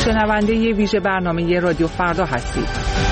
شنونده ویژه برنامه رادیو فردا هستید.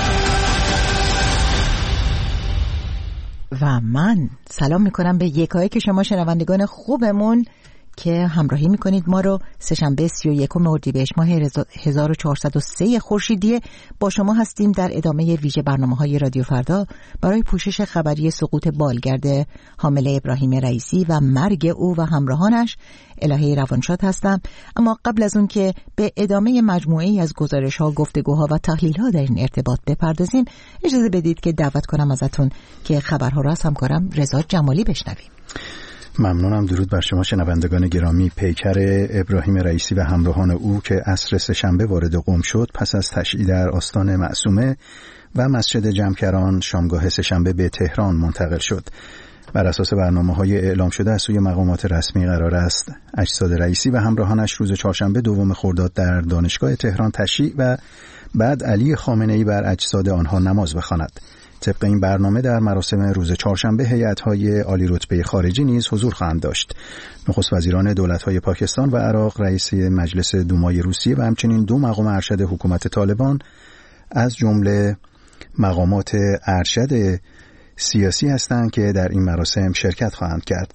و من سلام میکنم به یکایک شما شنوندگان خوبمون که همراهی میکنید ما رو. سه‌شنبه 31 اردیبهشت ماه 1403 خورشیدی با شما هستیم در ادامه ویژه برنامه‌های رادیو فردا برای پوشش خبری سقوط بالگرد حامله ابراهیم رئیسی و مرگ او و همراهانش. الهه روانشاد هستم. اما قبل از اون که به ادامه مجموعه‌ای از گزارش‌ها، گفتگوها و تحلیل‌ها در این ارتباط بپردازیم، اجازه بدید که دعوت کنم ازتون که خبرها رو از همکارم رضا جمالی بشنویم. ممنونم. درود بر شما شنوندگان گرامی. پیکر ابراهیم رئیسی و همراهان او که عصر سه‌شنبه وارد قم شد، پس از تشییع در آستان معصومه و مسجد جمکران شامگاه سه‌شنبه به تهران منتقل شد. بر اساس برنامه‌های اعلام شده از سوی مقامات رسمی قرار است اجساد رئیسی و همراهانش روز چهارشنبه دوم خرداد در دانشگاه تهران تشییع و بعد علی خامنه‌ای بر اجساد آنها نماز بخواند. طبق این برنامه در مراسم روز چهارشنبه هیئت‌های عالی رتبه خارجی نیز حضور خواهند داشت. نخست وزیران دولت‌های پاکستان و عراق، رئیس مجلس دومای روسیه و همچنین دو مقام ارشد حکومت طالبان از جمله مقامات ارشد سیاسی هستند که در این مراسم شرکت خواهند کرد.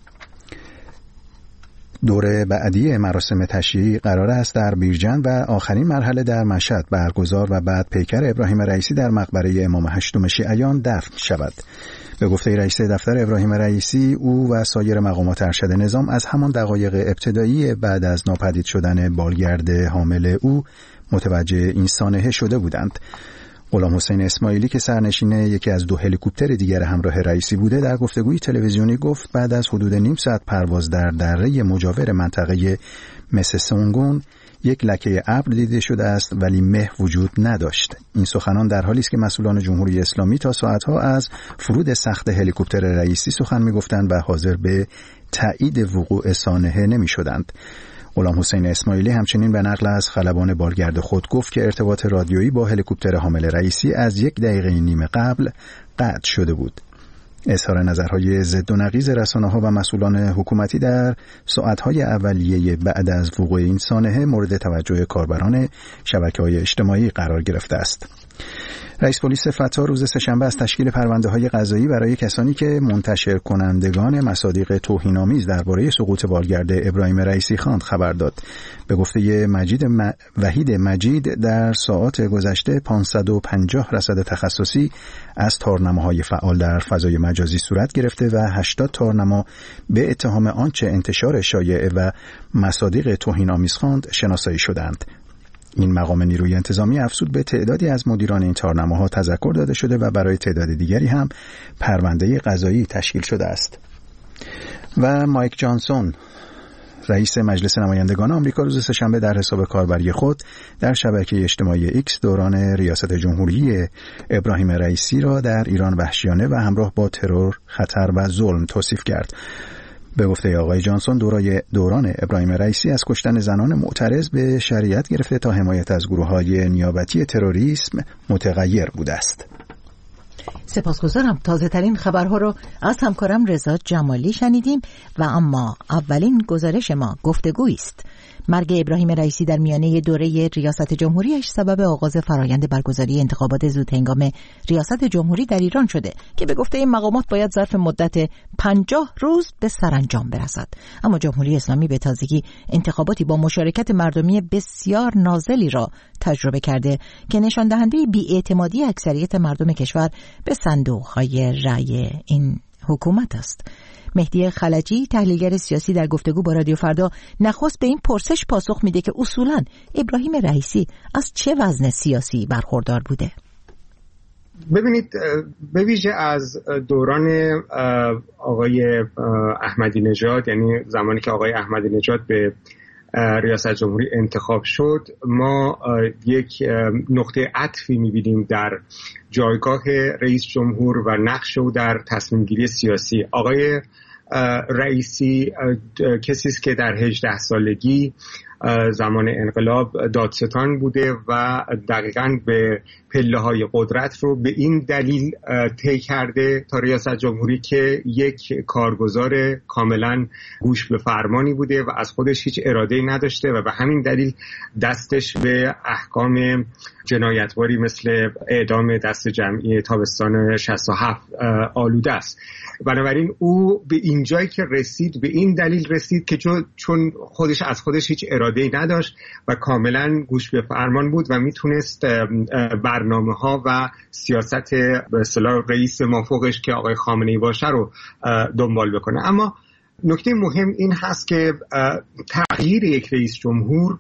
دور بعدی مراسم تشییع قرار است در بیرجند و آخرین مرحله در مشهد برگزار و بعد پیکر ابراهیم رئیسی در مقبره امام هشتم شیعیان دفن شود. به گفته رئیس دفتر ابراهیم رئیسی، او و سایر مقامات ارشد نظام از همان دقایق ابتدایی بعد از ناپدید شدن بالگرد حامل او متوجه این سانحه شده بودند. غلام حسین اسماعیلی که سرنشین یکی از دو هلیکوپتر دیگر همراه رئیسی بوده، در گفتگوی تلویزیونی گفت بعد از حدود نیم ساعت پرواز در دره مجاور منطقه مسسونگون یک لکه ابر دیده شده است ولی مه وجود نداشت. این سخنان در حالی است که مسئولان جمهوری اسلامی تا ساعتها از فرود سخت هلیکوپتر رئیسی سخن می‌گفتند و حاضر به تایید وقوع سانحه نمی‌شدند. غلام حسین اسماعیلی همچنین به نقل از خلبان بالگرد خود گفت که ارتباط رادیویی با هلیکوپتر حامل رئیسی از 1 دقیقه نیم قبل قطع شده بود. اظهار نظرهای ضد و نقیض رسانه‌ها و مسئولان حکومتی در ساعت‌های اولیه بعد از وقوع این سانحه مورد توجه کاربران شبکه‌های اجتماعی قرار گرفته است. رئیس پلیس فتا روز سه‌شنبه از تشکیل پرونده‌های قضایی برای کسانی که منتشر کنندگان مصادیق توهین‌آمیز درباره سقوط بالگرد ابراهیم رئیسی خواند خبر داد. به گفته وحید مجید در ساعات گذشته 550 رصد تخصصی از تارنماهای فعال در فضای مجازی صورت گرفته و 80 تارنما به اتهام آنچه انتشار شایعه و مصادیق توهین‌آمیز خواند شناسایی شدند. این مقام نیروی انتظامی افزود به تعدادی از مدیران این تارنماها تذکر داده شده و برای تعداد دیگری هم پرونده قضایی تشکیل شده است. و مایک جانسون رئیس مجلس نمایندگان آمریکا روز سه‌شنبه در حساب کاربری خود در شبکه اجتماعی ایکس دوران ریاست جمهوری ابراهیم رئیسی را در ایران وحشیانه و همراه با ترور، خطر و ظلم توصیف کرد. به گفته آقای جانسون دوران ابراهیم رئیسی از کشتن زنان معترض به شریعت گرفته تا حمایت از گروه‌های نیابتی تروریسم متغیر بوده است. سپاسگزارم. تازه ترین خبرها رو از همکارم رضا جمالی شنیدیم و اما اولین گزارش ما گفتگویی است. مرگ ابراهیم رئیسی در میانه دوره ریاست جمهوریش سبب آغاز فرایند برگزاری انتخابات زودهنگام ریاست جمهوری در ایران شده که به گفته این مقامات باید ظرف مدت 50 روز به سرانجام برسد. اما جمهوری اسلامی به تازگی انتخاباتی با مشارکت مردمی بسیار نازلی را تجربه کرده که نشان دهنده بی‌اعتمادی اکثریت مردم کشور به صندوق‌های رأی این حکومت است. مهدی خلجی تحلیلگر سیاسی در گفتگو با رادیو فردا نخست به این پرسش پاسخ میده که اصولاً ابراهیم رئیسی از چه وزن سیاسی برخوردار بوده؟ ببینید، به ویژه از دوران آقای احمدی نژاد، یعنی زمانی که آقای احمدی نژاد به ریاست جمهوری انتخاب شد، ما یک نقطه عطفی می‌بینیم در جایگاه رئیس جمهور و نقش او در تصمیم گیری سیاسی. آقای رئیسی کسی است که در 18 سالگی زمان انقلاب دادستان بوده و دقیقاً به پله‌های قدرت رو به این دلیل طی کرده تا ریاست جمهوری که یک کارگزار کاملاً گوش به فرمانی بوده و از خودش هیچ اراده‌ای نداشته و به همین دلیل دستش به احکام جنایتباری مثل اعدام دست جمعی تابستان 67 آلوده است. بنابراین او به این جایی که رسید به این دلیل رسید که چون خودش از خودش هیچ اراده‌ای نداشت و کاملا گوش به فرمان بود و میتونست برنامه‌ها و سیاست به اصطلاح رئیس مافوقش که آقای خامنه‌ای باشه رو دنبال بکنه. اما نکته مهم این هست که تغییر یک رئیس جمهور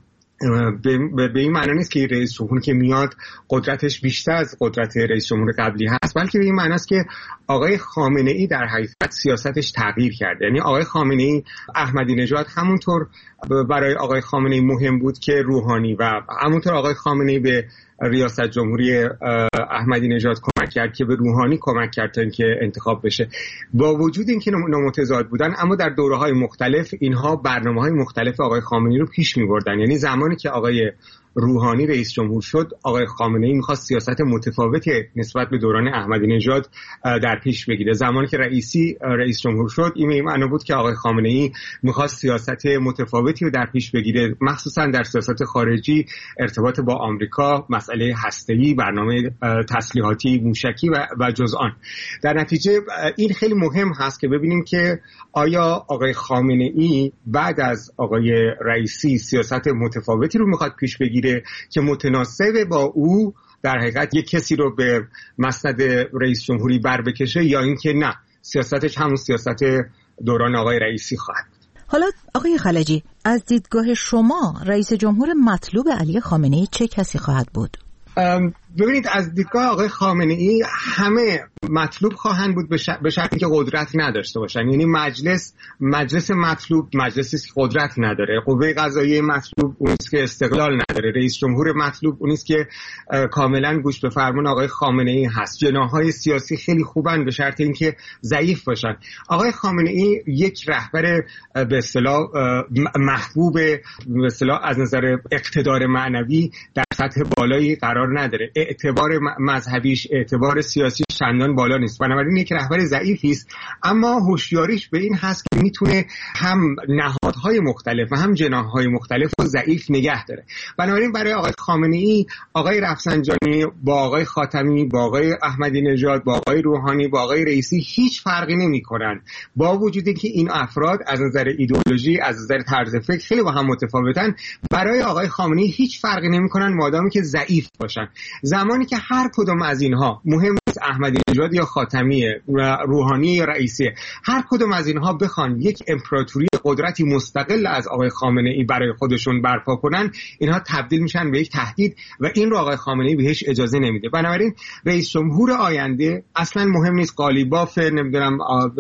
به این معنی نیست که رئیس جمهور که میاد قدرتش بیشتر از قدرت رئیس جمهور قبلی هست، بلکه به این معنی است که آقای خامنه‌ای در حقیقت سیاستش تغییر کرده. یعنی آقای خامنه‌ای، احمدی نژاد همونطور برای آقای خامنه‌ای مهم بود که روحانی و همونطور آقای خامنه‌ای به ریاست جمهوری احمدی نژاد کمک کرد که به روحانی کمک کرد تا اینکه انتخاب بشه. با وجود اینکه نامتضاد بودن، اما در دوره‌های مختلف اینها برنامه‌های مختلف آقای خامنه‌ای رو پیش می‌بردن. یعنی زمانی که آقای روحانی رئیس جمهور شد، آقای خامنه‌ای می‌خواست سیاست متفاوتی نسبت به دوران احمدی نژاد در پیش بگیره. زمانی که رئیسی رئیس جمهور شد، این معنی بود که آقای خامنه‌ای می‌خواست سیاست متفاوتی رو در پیش بگیره، مخصوصا در سیاست خارجی، ارتباط با آمریکا، مسئله هسته‌ای، برنامه تسلیحاتی موشکی و جز آن. در نتیجه این خیلی مهم هست که ببینیم که آیا آقای خامنه‌ای بعد از آقای رئیسی سیاست متفاوتی رو می‌خواد پیش بگیره که متناسب با او در حقیقت یک کسی رو به مسند رئیس جمهوری بر بکشه، یا اینکه نه، سیاستش همون سیاست دوران آقای رئیسی خواهد. حالا آقای خلجی، از دیدگاه شما رئیس جمهور مطلوب علی خامنه‌ای چه کسی خواهد بود؟ ببینید، از دیدگاه آقای خامنه‌ای همه مطلوب خواهند بود به شرطی که قدرت نداشته باشن. یعنی مجلس مطلوب مجلسی که قدرت نداره، قوه قضاییه مطلوب اونیست که استقلال نداره، رئیس جمهور مطلوب اونیست که کاملا گوش به فرمان آقای خامنه‌ای هست. جناح‌های سیاسی خیلی خوبن به شرط اینکه ضعیف باشن. آقای خامنه‌ای یک رهبر به اصطلاح محبوب به اصطلاح از نظر اقتدار معنوی در سطح بالایی قرار نداره. اعتبار مذهبیش، اعتبار سیاسی چندان بالا نیست. بنابراین یک رهبر ضعیفی است، اما هوشیاریش به این هست که میتونه هم نهادهای مختلف و هم جناح‌های مختلف رو ضعیف نگه داره. بنابراین برای آقای خامنه‌ای، آقای رفسنجانی با آقای خاتمی، با آقای احمدی نژاد، با آقای روحانی، با آقای رئیسی هیچ فرقی نمی‌کنن. با وجودی که این افراد از نظر ایدئولوژی، از نظر طرز فکر خیلی با هم متفاوتن، برای آقای خامنه‌ای هیچ فرقی نمی‌کنن مادامی که ضعیف باشن. زمانی که هر کدوم از اینها، مهم نیست احمدی نژاد یا خاتمی، روحانی یا رئیسی، هر کدوم از اینها بخوان یک امپراتوری قدرتی مستقل از آقای خامنه‌ای برای خودشون برپا کنن، اینها تبدیل میشن به یک تهدید و این رو آقای خامنه‌ای بهش اجازه نمیده. بنابراین رئیس جمهور آینده اصلا مهم نیست قالیباف نمیدونم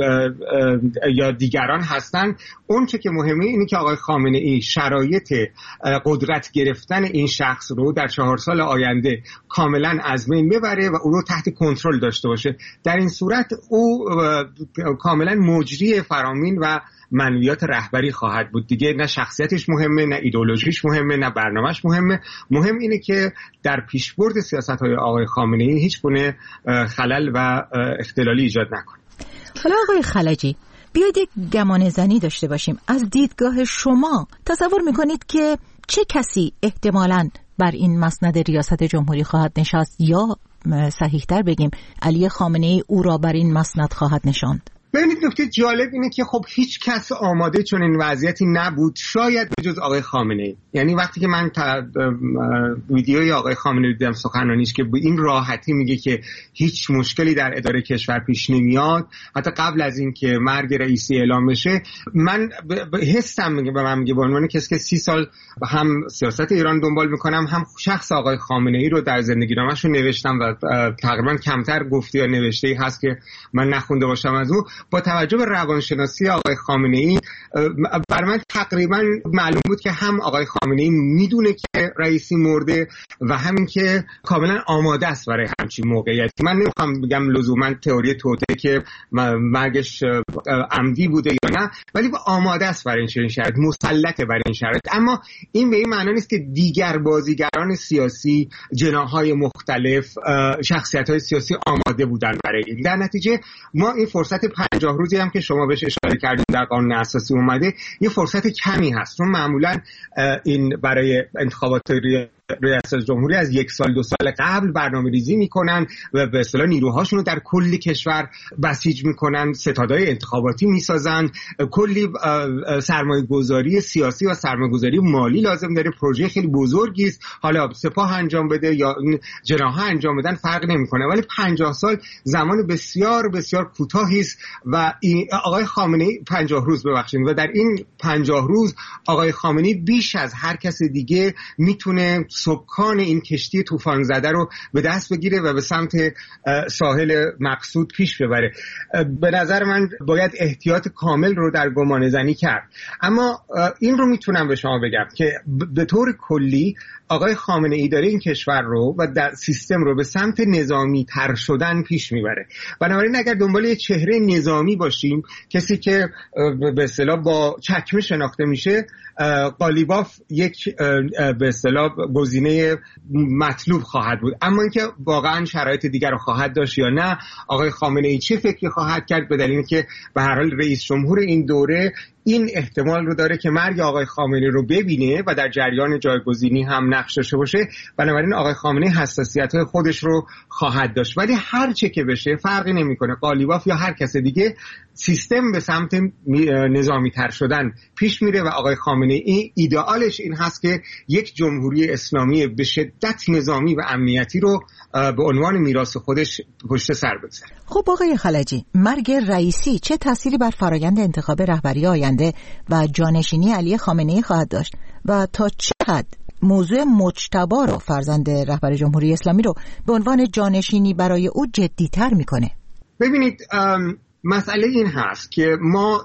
یا دیگران هستن. اون چه که مهمه اینه که آقای خامنه‌ای شرایط قدرت گرفتن این شخص رو در 4 سال آینده کاملا از بین ببره و او رو تحت کنترل داشته باشه. در این صورت او کاملا مجری فرامین و منویات رهبری خواهد بود. دیگه نه شخصیتش مهمه، نه ایدئولوژیش مهمه، نه برنامه‌اش مهمه. مهم اینه که در پیشبرد سیاست‌های آقای خامنه‌ای هیچ گونه خلل و اختلالی ایجاد نکنه. حالا آقای خلجی، بیایید یک گمان زنی داشته باشیم. از دیدگاه شما تصور میکنید که چه کسی احتمالاً بر این مسند ریاست جمهوری خواهد نشست، یا صحیح‌تر بگیم علی خامنه‌ای او را بر این مسند خواهد نشاند؟ ببینید، نکته جالب اینه که خب هیچ کس آماده چون این وضعیتی نبود، شاید به جز آقای خامنه‌ای. یعنی وقتی که من ویدیوی آقای خامنه‌ای دیدم سخنرانیش که به این راحتی میگه که هیچ مشکلی در اداره کشور پیش نمیاد، حتی قبل از این که مرگ رئیسی اعلام بشه، من حسم میگه به من میگه به عنوان کسی که 30 سال هم سیاست ایران دنبال میکنم، هم شخص آقای خامنه‌ای رو در زندگینامه‌ش نوشتم و تقریبا کمتر گفته یا نوشته‌ای هست که من نخونده باشم از او. با توجه به روانشناسی آقای خامنه‌ای، بر من تقریبا معلوم بود که هم آقای خامنه‌ای میدونه که رئیسی مرده و همین که کاملا آماده است برای همچین موقعیتی. من نمیخوام بگم لزوما تئوری توطئه که مرگش عمدی بوده نه، ولی آماده است برای این شرایط، مسلطه برای این شرایط. اما این به این معنی نیست که دیگر بازیگران سیاسی، جناح‌های مختلف، شخصیت‌های سیاسی آماده بودن برای این. در نتیجه ما این فرصت 50 روزی هم که شما بهش اشاره کردید در قانون اساسی اومده، یه فرصت کمی هست، چون معمولاً این برای انتخابات ریاست جمهوری از 1 سال 2 سال قبل برنامه‌ریزی میکنن و به اصطلاح نیروهاشون رو در کل کشور بسیج میکنن، ستادهای انتخاباتی میسازن، کلی سرمایه‌گذاری سیاسی و سرمایه‌گذاری مالی لازم داره، پروژه خیلی بزرگی است، حالا سپاه انجام بده یا جناح‌ها انجام بدن فرق نمیکنه، ولی 50 سال زمان بسیار بسیار کوتاهی است و آقای خامنه‌ای 50 روز ببخشید و در این 50 روز آقای خامنه‌ای بیش از هر کس دیگه میتونه سکان این کشتی طوفان زده رو به دست بگیره و به سمت ساحل مقصود پیش ببره. به نظر من باید احتیاط کامل رو در گمان زنی کرد. اما این رو میتونم به شما بگم که به طور کلی آقای خامنه‌ای داره این کشور رو و در سیستم رو به سمت نظامی تر شدن پیش میبره. بنابراین اگر دنبال یه چهره نظامی باشیم، کسی که به اصطلاح با چکمه شناخته میشه، قالیباف یک به اصطلاح گزینه مطلوب خواهد بود. اما اینکه واقعا شرایط دیگر رو خواهد داشت یا نه، آقای خامنه‌ای چه فکری خواهد کرد، به دلیل اینکه به هر حال رئیس جمهور این دوره این احتمال رو داره که مرگ آقای خامنه‌ای رو ببینه و در جریان جایگزینی هم نقش داشته باشه. بنابراین آقای خامنه‌ای حساسیت‌های خودش رو خواهد داشت، ولی هر چه که بشه فرقی نمی‌کنه، قالیباف یا هر کس دیگه، سیستم به سمت نظامی تر شدن پیش میره و آقای خامنه‌ای ایدئالش این هست که یک جمهوری اسلامی به شدت نظامی و امنیتی رو به عنوان میراث خودش پشت سر بگذاره. خب آقای خلجی، مرگ رئیسی چه تأثیری بر فرآیند انتخاب رهبری آینده و جانشینی علی خامنه‌ای خواهد داشت و تا چه حد موضوع مجتبی رو، فرزند رهبر جمهوری اسلامی رو، به عنوان جانشینی برای او جدی‌تر میکنه؟ ببینید، مسئله این هست که ما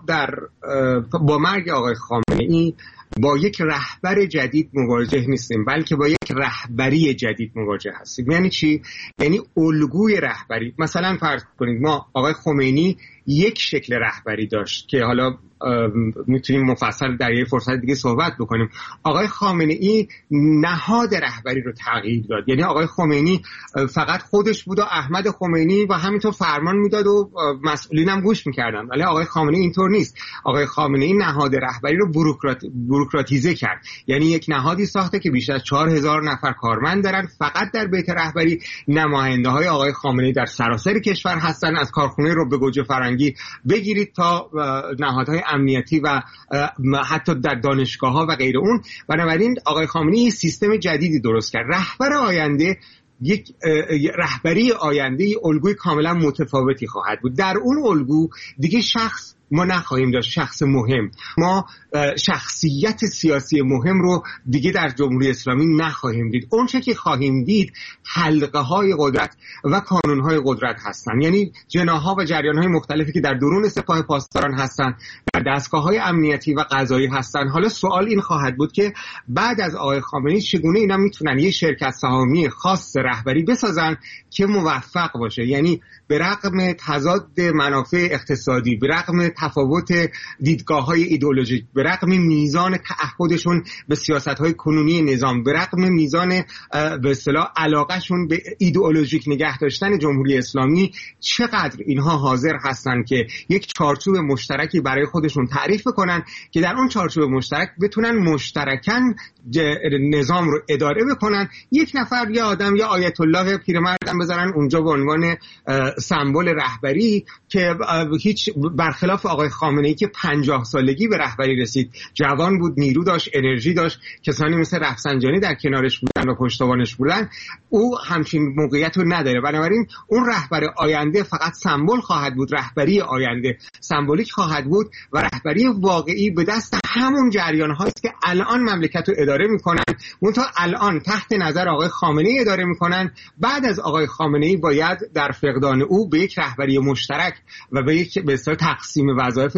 با مرگ آقای خامنه‌ای با یک رهبر جدید مواجه نیستیم، بلکه با یک رهبری جدید مواجه هستیم. یعنی چی؟ یعنی الگوی رهبری. مثلا فرض کنید ما آقای خمینی یک شکل رهبری داشت که حالا میتونیم مفصل در یک فرصت دیگه صحبت بکنیم. آقای خامنه‌ای نهاد رهبری رو تغییر داد. یعنی آقای خمینی فقط خودش بود و احمد خمینی و همینطور فرمان میداد و مسئولین هم گوش میکردن، ولی آقای خامنه‌ای اینطور نیست. آقای خامنه‌ای نهاد رهبری رو بوروکراتیزه کرد. یعنی یک نهادی ساخته که بیش از 4000 نفر کارمند دارن. فقط در بیت رهبری نماینده‌های آقای خامنه‌ای در سراسر کشور هستن، از کارخونه رو به گوجه فرنگی بگیرید تا نهادهای امنیتی و حتی در دانشگاه‌ها و غیر اون. بنابراین آقای خامنه‌ای سیستم جدیدی درست کرد. رهبر آینده یک رهبری آینده الگوی کاملا متفاوتی خواهد بود. در اون الگو دیگه شخص ما نخواهیم داشت، شخص مهم. ما شخصیت سیاسی مهم رو دیگه در جمهوری اسلامی نخواهیم دید. اون چه که خواهیم دید حلقه های قدرت و کانون های قدرت هستن، یعنی جناح‌ها و جریان‌های مختلفی که در درون سپاه پاسداران هستن، در دستگاه‌های امنیتی و قضایی هستن. حالا سوال این خواهد بود که بعد از آقای خامنه‌ای چگونه اینا میتونن یه شرکت سهامی خاص رهبری بسازن که موفق باشه، یعنی به رغم تضاد منافع اقتصادی، به رغم تفاوت دیدگاه‌های ایدئولوژیک، به رغم میزان تعهدشون به سیاست‌های کنونی نظام، به رغم میزان به اصطلاح علاقه‌شون به ایدئولوژیک نگه داشتن جمهوری اسلامی، چقدر اینها حاضر هستن که یک چارچوب مشترکی برای خودشون تعریف کنن که در اون چارچوب مشترک بتونن مشترکاً نظام رو اداره بکنن. یک نفر یا آدم یا آیت الله پیرمردم بذارن اونجا به عنوان سمبل رهبری که هیچ برخلاف آقای خامنه‌ای که 50 سالگی به رهبری رسید، جوان بود، نیرو داشت، انرژی داشت، کسانی مثل رفسنجانی در کنارش بودن و پشتوانش بودن، او همچین موقعیت رو نداره. بنابراین اون رهبر آینده فقط سمبل خواهد بود، رهبری آینده سمبولیک خواهد بود و رهبری واقعی به دست همون جریان هاست که الان مملکت رو اداره میکنن، منتها الان تحت نظر آقای خامنه‌ای اداره میکنن. بعد از آقای خامنه‌ای باید در فقدان او به یک رهبری مشترک و به یک به اصطلاح تقسیم وظایف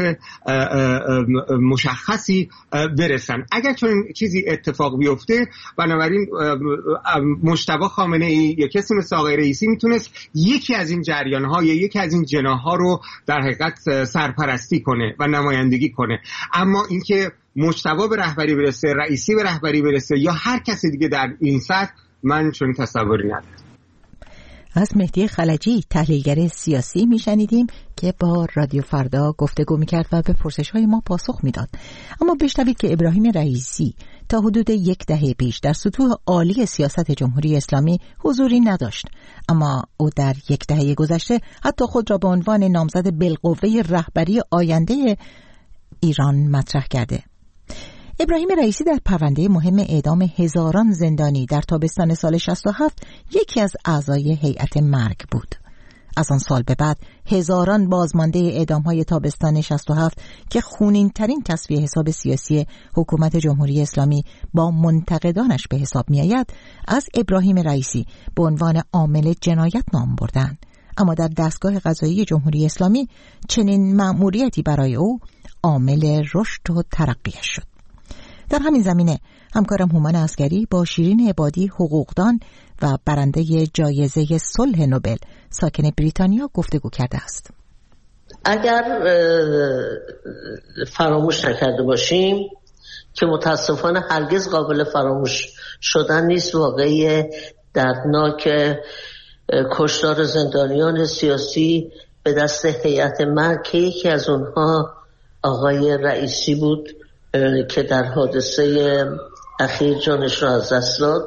مشخصی برسن. اگر چون چیزی اتفاق بیفته، بنابراین مجتبی خامنه‌ای یا کسی مثل آقای رئیسی میتونست یکی از این جریان‌ها یا یکی از این جناح‌ها رو در حقیقت سرپرستی کنه و نمایندگی کنه. اما اینکه مجتبی به رهبری برسه، رئیسی به رهبری برسه یا هر کسی دیگه در این سطح، من چون تصوری ندارم. از مهدی خلجی تحلیلگر سیاسی میشنیدیم که با رادیو فردا گفتگو میکرد و به پرسش‌های ما پاسخ میداد. اما بشنوید که ابراهیم رئیسی تا حدود 10 دهه پیش در سطوح عالی سیاست جمهوری اسلامی حضوری نداشت، اما او در 1 دهه گذشته حتی خود را به عنوان نامزد بالقوه رهبری آینده ایران مطرح کرده. ابراهیم رئیسی در پرونده مهم اعدام هزاران زندانی در تابستان سال 67 یکی از اعضای هیئت مرگ بود. از آن سال به بعد هزاران بازمانده اعدام‌های تابستان 67 که خونین‌ترین تصفیه حساب سیاسی حکومت جمهوری اسلامی با منتقدانش به حساب می‌آید، از ابراهیم رئیسی به عنوان عامل جنایت نام بردند. اما در دستگاه قضایی جمهوری اسلامی چنین مأموریتی برای او عامل رشد و ترقیش شد. در همین زمینه همکارم هومن عسگری با شیرین عبادی، حقوقدان و برنده جایزه صلح نوبل ساکن بریتانیا گفتگو کرده است. اگر فراموش نکرده باشیم که متاسفانه هرگز قابل فراموش شدن نیست، واقعی دردناک کشتار زندانیان سیاسی به دست هیئت مرگ که یکی از اونها آقای رئیسی بود که در حادثه اخیر جانش را از دست داد.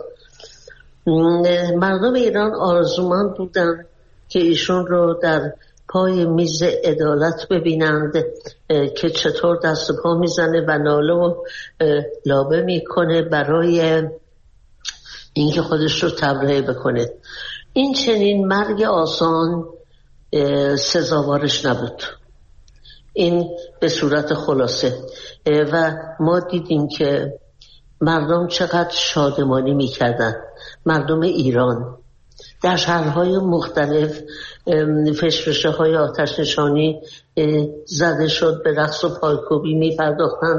مردم ایران آرزومند بودند که ایشون رو در پای میز عدالت ببینند که چطور دست پا میزنه و ناله و لابه میکنه برای اینکه خودش رو تبرئه بکنه. این چنین مرگ آسان سزاوارش نبود. این به صورت خلاصه. و ما دیدیم که مردم چقدر شادمانی میکردن. مردم ایران در شهرهای مختلف فشفشه های آتش نشانی زده شد، به رقص و پایکوبی میپرداختند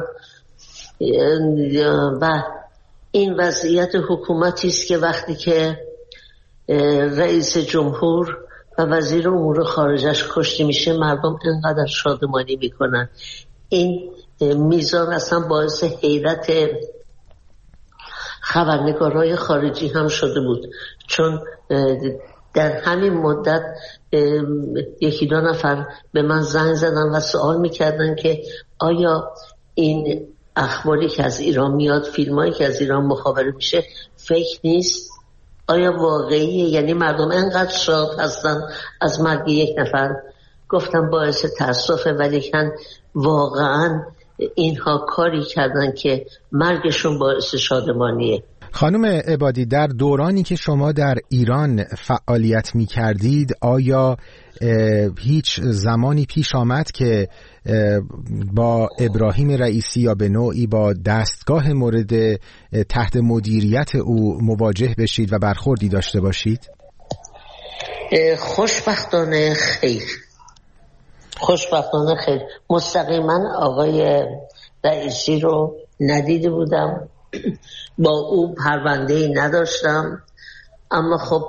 و این وضعیت حکومتی است که وقتی که رئیس جمهور و وزیر امور خارجش کشته میشه مردم اینقدر شادمانی میکنن. این میزان اصلا باعث حیرت خبرنگارهای خارجی هم شده بود، چون در همین مدت 1-2 نفر به من زنگ زدن و سوال میکردن که آیا این اخباری که از ایران میاد، فیلمایی که از ایران مخابره میشه فیک نیست؟ آیا واقعیه؟ یعنی مردم انقدر شاد هستن از مرگ 1 نفر. گفتم باعث تأسفه، ولیکن واقعا اینها کاری کردن که مرگشون باعث شادمانیه. خانم عبادی، در دورانی که شما در ایران فعالیت می کردید آیا هیچ زمانی پیش آمد که با ابراهیم رئیسی یا به نوعی با دستگاه مورد تحت مدیریت او مواجه بشید و برخوردی داشته باشید؟ خوشبختانه خیر. خوشبختانه خیر. مستقیما آقای رئیسی رو ندیده بودم، با او پرونده‌ای نداشتم، اما خب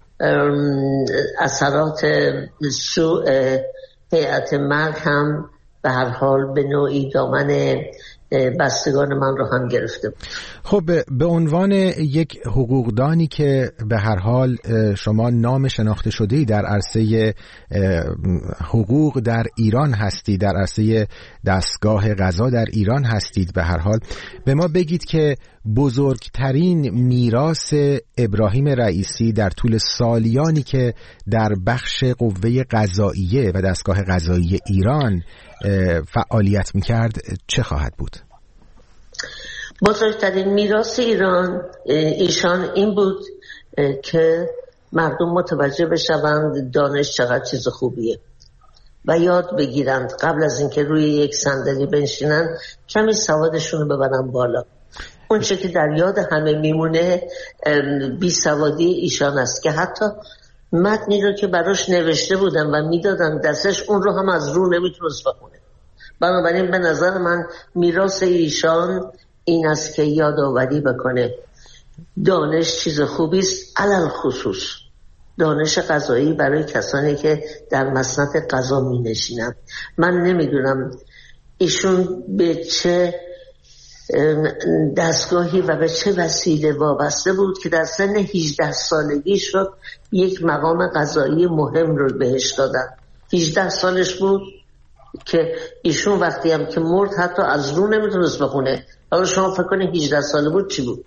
اثرات سوء هیئت مرگ هم به هر حال به نوعی دامن بستگان من رو هم گرفته بود. خب به عنوان یک حقوقدانی که به هر حال شما نام شناخته شده‌ای در عرصه حقوق در ایران هستید، در عرصه دستگاه قضا در ایران هستید، به هر حال به ما بگید که بزرگترین میراث ابراهیم رئیسی در طول سالیانی که در بخش قوه قضاییه و دستگاه قضایی ایران فعالیت میکرد چه خواهد بود؟ بزرگترین میراث ایشان این بود که مردم متوجه بشوند دانش چقدر چیز خوبیه و یاد بگیرند قبل از اینکه روی یک صندلی بنشینن کمی سوادشون رو ببرن بالا. اون چه که در یاد همه میمونه بی سوادی ایشان است که حتی متنی رو که براش نوشته بودن و میدادن دستش اون رو هم از رو نمیتونست بخونه. بنابراین به نظر من میراث ایشان این است که یادآوری بکنه دانش چیز خوبی است، علل خصوص دانش غذایی برای کسانی که در مسند غذا می نشینند. من نمیدونم ایشون به چه دستگاهی و به چه وسیله وابسته بود که در سن 18 سالگی شد یک مقام غذایی مهم رو بهش دادن. 18 سالش بود که ایشون وقتی هم که مرد حتی از رو نمیتونست بخونه. حالا شما فکر کنید 18 ساله بود چی بود؟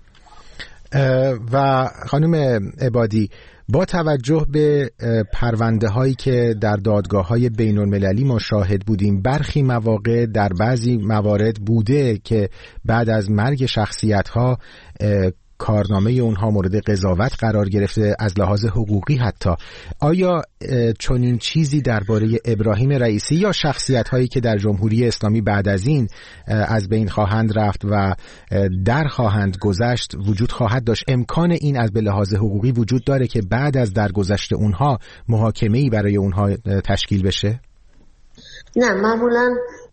و خانم عبادی، با توجه به پرونده هایی که در دادگاه های بین المللی ما شاهد بودیم، برخی مواقع در بعضی موارد بوده که بعد از مرگ شخصیت ها کارنامه اونها مورد قضاوت قرار گرفته از لحاظ حقوقی حتی. آیا چنین چیزی درباره ابراهیم رئیسی یا شخصیت هایی که در جمهوری اسلامی بعد از این از بین خواهند رفت و در خواهند گذشت وجود خواهد داشت؟ امکان این از به لحاظ حقوقی وجود داره که بعد از درگذشت اونها محاکمه‌ای برای اونها تشکیل بشه؟ نه، معمولا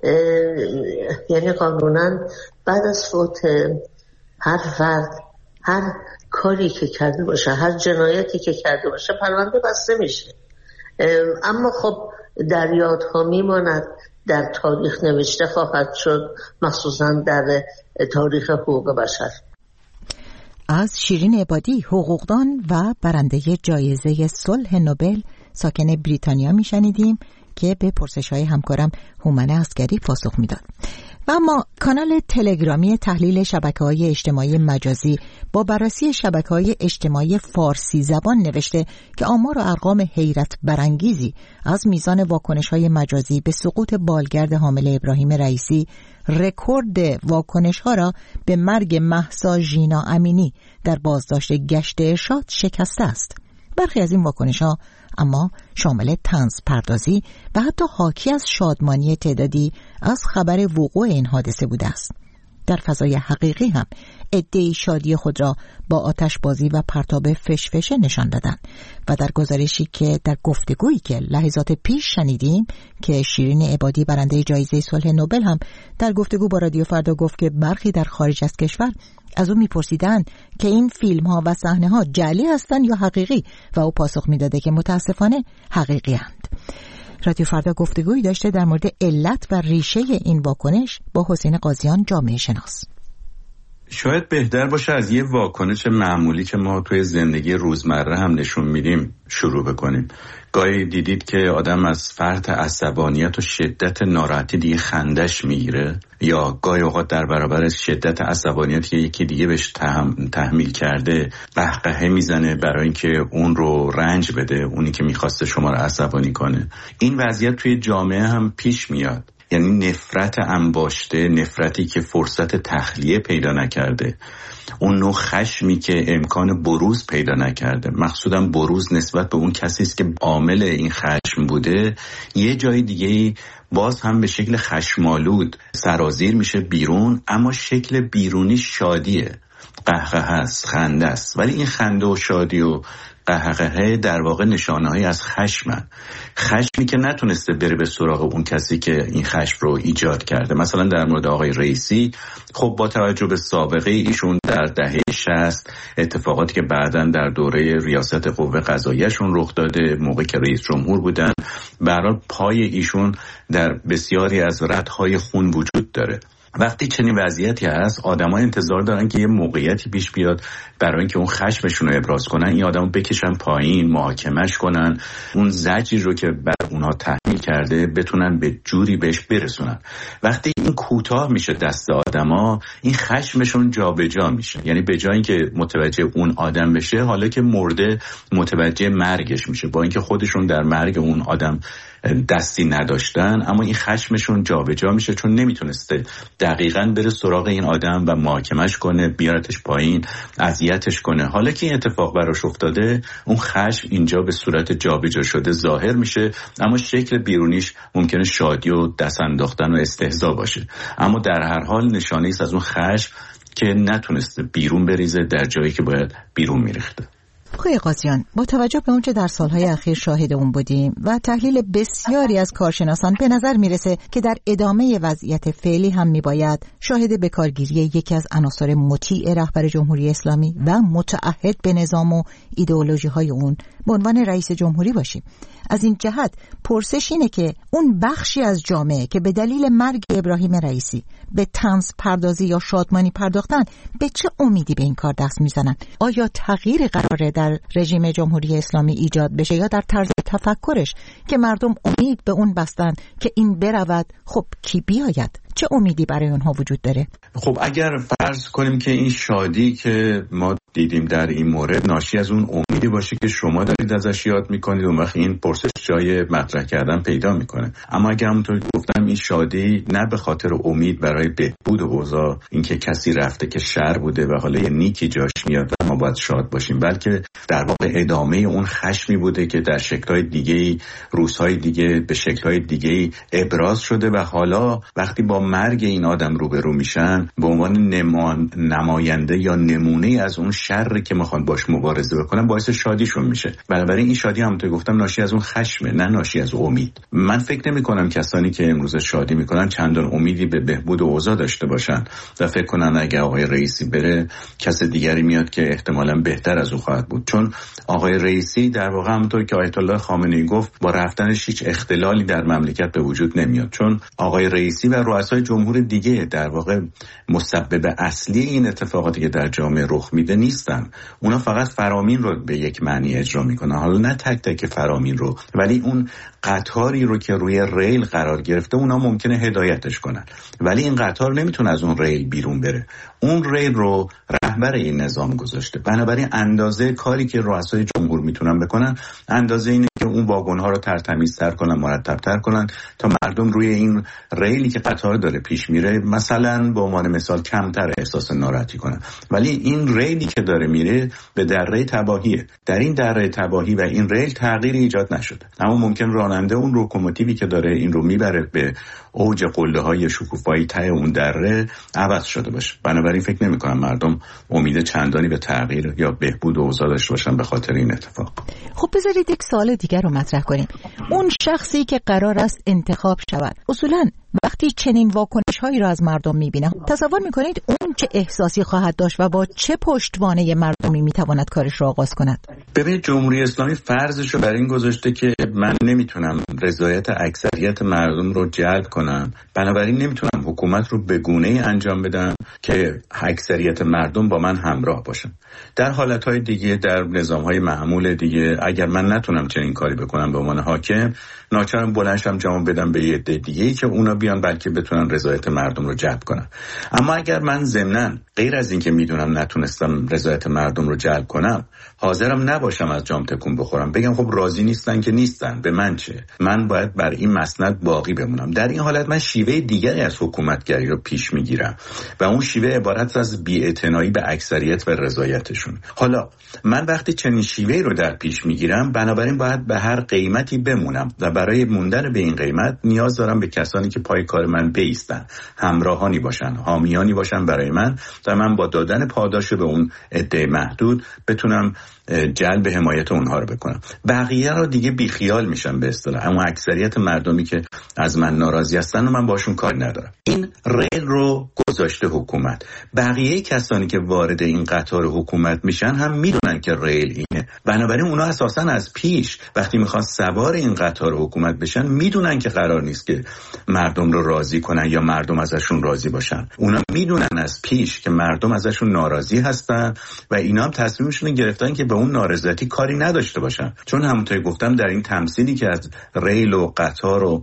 یعنی قانونا بعد از فوت هر فرد هر کاری که کرده باشه، هر جنایتی که کرده باشه پرونده بسته میشه. اما خب در یادها میماند، در تاریخ نوشته خواهد شد، مخصوصا در تاریخ حقوق بشر. از شیرین عبادی، حقوقدان و برنده جایزه صلح نوبل ساکن بریتانیا میشنیدیم که به پرسش‌های همکارم هومن عسکری پاسخ میداد. و اما کانال تلگرامی تحلیل شبکه‌های اجتماعی مجازی با بررسی شبکه‌های اجتماعی فارسی زبان نوشته که آمار و ارقام حیرت برانگیزی از میزان واکنش‌های مجازی به سقوط بالگرد حامل ابراهیم رئیسی رکورد واکنش‌ها را به مرگ مهسا ژینا امینی در بازداشت گشت ارشاد شکسته است. برخی از این واکنش‌ها اما شامل طنز پردازی و حتی حاکی از شادمانی تعدادی از خبر وقوع این حادثه بوده است. در فضای حقیقی هم عده‌ای شادی خود را با آتشبازی و پرتاب فشفشه نشان دادند و در گزارشی که در گفتگویی که لحظات پیش شنیدیم که شیرین عبادی برنده جایزه صلح نوبل هم در گفتگو با رادیو فردا گفت که برخی در خارج از کشور از او میپرسیدن که این فیلم ها و صحنه ها جعلی هستند یا حقیقی و او پاسخ میداده که متاسفانه حقیقی هستند. رادیو فردا گفتگویی داشته در مورد علت و ریشه این واکنش با حسین قاضیان، جامعه شناس. شاید بهتر باشه از یه واکنش معمولی که ما توی زندگی روزمره هم نشون میدیم شروع بکنیم. گاهی دیدید که آدم از فرط عصبانیت و شدت ناراحتی دیگه خندش میگیره، یا گاهی اوقات در برابر شدت عصبانیت که یکی دیگه بهش تحمیل کرده قهقهه میزنه برای اینکه اون رو رنج بده، اونی که میخواسته شما رو عصبانی کنه. این وضعیت توی جامعه هم پیش میاد، یعنی نفرت انباشته، نفرتی که فرصت تخلیه پیدا نکرده، اون نوع خشمی که امکان بروز پیدا نکرده، مقصودم بروز نسبت به اون کسی است که عامل این خشم بوده، یه جای دیگه باز هم به شکل خشمالود سرازیر میشه بیرون، اما شکل بیرونی شادیه، قهقه هست، خنده است، ولی این خنده و شادی و قهقه در واقع نشانه‌هایی از خشمن، خشمی که نتونسته بره به سراغ اون کسی که این خشم رو ایجاد کرده. مثلا در مورد آقای رئیسی، خب با توجه به سابقه ایشون در دهه 60، اتفاقاتی که بعداً در دوره ریاست قوه قضاییه‌شون رخ داده، موقعی که رئیس جمهور بودن، به هر حال پای ایشون در بسیاری از ردهای خون وجود داره. وقتی چنین وضعیتی هست، آدم‌ها انتظار دارن که یه موقعیتی پیش بیاد برای اینکه اون خشمشون رو ابراز کنن، این آدمو بکشن پایین، محاکمش کنن، اون زجری رو که بر اونها تحمیل کرده بتونن به جوری بهش برسونن. وقتی این کوتاه میشه دست آدم‌ها، این خشمشون جابجا میشه، یعنی به جای اینکه متوجه اون آدم بشه، حالا که مرده متوجه مرگش میشه، با اینکه خودشون در مرگ اون آدم دستی نداشتن، اما این خشمشون جابجا میشه چون نمیتونسته دقیقاً بره سراغ این آدم و محاکمش کنه، بیارتش پایین، اذیتش کنه. حالا که این اتفاق براش افتاده، اون خشم اینجا به صورت جابجا شده ظاهر میشه، اما شکل بیرونیش ممکنه شادی و دست انداختن و استهزا باشه، اما در هر حال نشانه است از اون خشم که نتونسته بیرون بریزه در جایی که باید بیرون میریخته. آقای قاضیان، با توجه به اونچه در سالهای اخیر شاهد اون بودیم و تحلیل بسیاری از کارشناسان، به نظر میرسه که در ادامه وضعیت فعلی هم میباید شاهد بکارگیری یکی از عناصر مطیع رهبر جمهوری اسلامی و متعهد به نظام و ایدئولوژی های اون به عنوان رئیس جمهوری باشیم. از این جهت پرسش اینه که اون بخشی از جامعه که به دلیل مرگ ابراهیم رئیسی به طنز پردازی یا شادمانی پرداختن، به چه امیدی به این کار دست میزنن؟ آیا تغییر قراره در رژیم جمهوری اسلامی ایجاد بشه یا در طرز تفکرش که مردم امید به اون بستن که این برود، خب کی بیاید؟ چه امیدی برای اونها وجود داره؟ خب اگر فرض کنیم که این شادی که ما دیدیم در این مورد ناشی از اون امیدی باشه که شما دارید ازش یاد میکنید، اون وقت این پرسش جای مطرح کردن پیدا میکنه. اما اگر همونطور که گفتم این شادی نه به خاطر امید برای بهبود اوضاع، اینکه کسی رفته که شر بوده و حالا یه نیکی جاش میاد و ما باید شاد باشیم، بلکه در واقع ادامه اون خشمی بوده که در شکل‌های دیگه‌ای، روزهای دیگه به شکل‌های دیگه‌ای ابراز شده و حالا وقتی با مرگ این آدم روبرو میشن به عنوان نماینده یا نمونه از اون شر که میخوان باش مبارزه بکنن، باعث شادیشون میشه. بنابراین این شادی همونطور گفتم ناشی از اون خشمه، نه ناشی از امید. من فکر نمی‌کنم کسانی که امروز شادی میکنن چندان امیدی به بهبود اوضاع داشته باشن و فکر کنن اگه آقای رئیسی بره کس دیگری میاد که احتمالاً بهتر از او خواهد بود. چون آقای رئیسی در واقع همونطور که آیت الله خامنه‌ای گفت، با رفتنش هیچ اختلالی در مملکت به وجود نمیاد، چون آقای رئیسی و رؤسای جمهور دیگه در واقع مسبب اصلی این اتفاقاتی که در جامعه رخ میده نیستن. اونا فقط فرامین رو به یک معنی اجرا میکنن، حالا نه تک تک فرامین رو، ولی اون قطاری رو که روی ریل قرار گرفته اونا ممکنه هدایتش کنن، ولی این قطار نمیتونه از اون ریل بیرون بره. اون ریل رو رهبر این نظام گذاشته. بنابراین اندازه کاری که رؤسای جمهور میتونن بکنن اندازه اینه که اون واگن‌ها رو ترتمیزتر کنن، مرتب‌تر کنن تا مردم روی این ریلی که قطار داره پیش میره مثلا به عنوان مثال کمتر احساس ناراحتی کنن. ولی این ریلی که داره میره به دره تباهیه. در این دره تباهی و این ریل تغییری ایجاد نشده، اما ممکن راننده اون لوکوموتیوی که داره این رو میبره به اوج قله‌های شکوفایی ته اون دره عوض شده باشه. بنابراین فکر نمی‌کنم مردم امید چندانی به تغییر یا بهبود اوضاع داشته باشن به خاطر این اتفاق. خب بذارید یک سوال دیگر رو مطرح کنیم. اون شخصی که قرار است انتخاب شود، اصولاً وقتی چنین واکنش‌هایی را از مردم می‌بینه، تصور می‌کنید اون چه احساسی خواهد داشت و با چه پشتوانه مردمی می‌تواند کارش را آغاز کند؟ ببینید جمهوری اسلامی فرضش رو بر این گذاشته که من نمیتونم رضایت اکثریت مردم رو جلب کنم، بنابراین نمیتونم حکومت رو به گونه‌ای انجام بدم که اکثریت مردم با من همراه باشن. در حالت‌های دیگه، در نظام‌های معمول دیگه، اگر من نتونم چنین کاری بکنم به عنوان حاکم، ناچارم بلندشم جواب بدم به یه عده دیگه‌ای که اونا بیان بلکه بتونن رضایت مردم رو جلب کنن. اما اگر من ضمناً غیر از این که میدونم نتونستم رضایت مردم رو جلب کنم، حاضرم نباشم از جام تکون بخورم، بگم خب راضی نیستن که نیستن، به من چه، من باید بر این مسند باقی بمونم. در این حالت من شیوه دیگری از حکومتگری رو پیش میگیرم و اون شیوه عبارت از بی‌اعتنایی به اکثریت و رضایتشون. حالا من وقتی چنین شیوهی رو در پیش میگیرم، بنابراین باید به هر قیمتی بمونم و برای موندن به این قیمت نیاز دارم به کسانی که پای کار من بایستن، همراهانی باشن، حامیانی باشن برای من و من با دادن پاداش به اون عده محدود بتونم جلب حمایت اونها رو بکنم. بقیه رو دیگه بیخیال میشن به اصطلاح. اما اکثریت مردمی که از من ناراضی هستن و من باشون کار ندارم. این ریل رو گذاشته حکومت. بقیه کسانی که وارد این قطار حکومت میشن هم میدونن که ریل اینه. بنابراین اونا اساسا از پیش وقتی میخوان سوار این قطار حکومت بشن میدونن که قرار نیست که مردم رو راضی کنن یا مردم ازشون راضی باشن. اونا میدونن از پیش که مردم ازشون ناراضی هستن و اینا هم تصمیمشون گرفتن که به اون نارضایتی کاری نداشته باشن. چون همونطور گفتم در این تمثیلی که از ریل و قطار و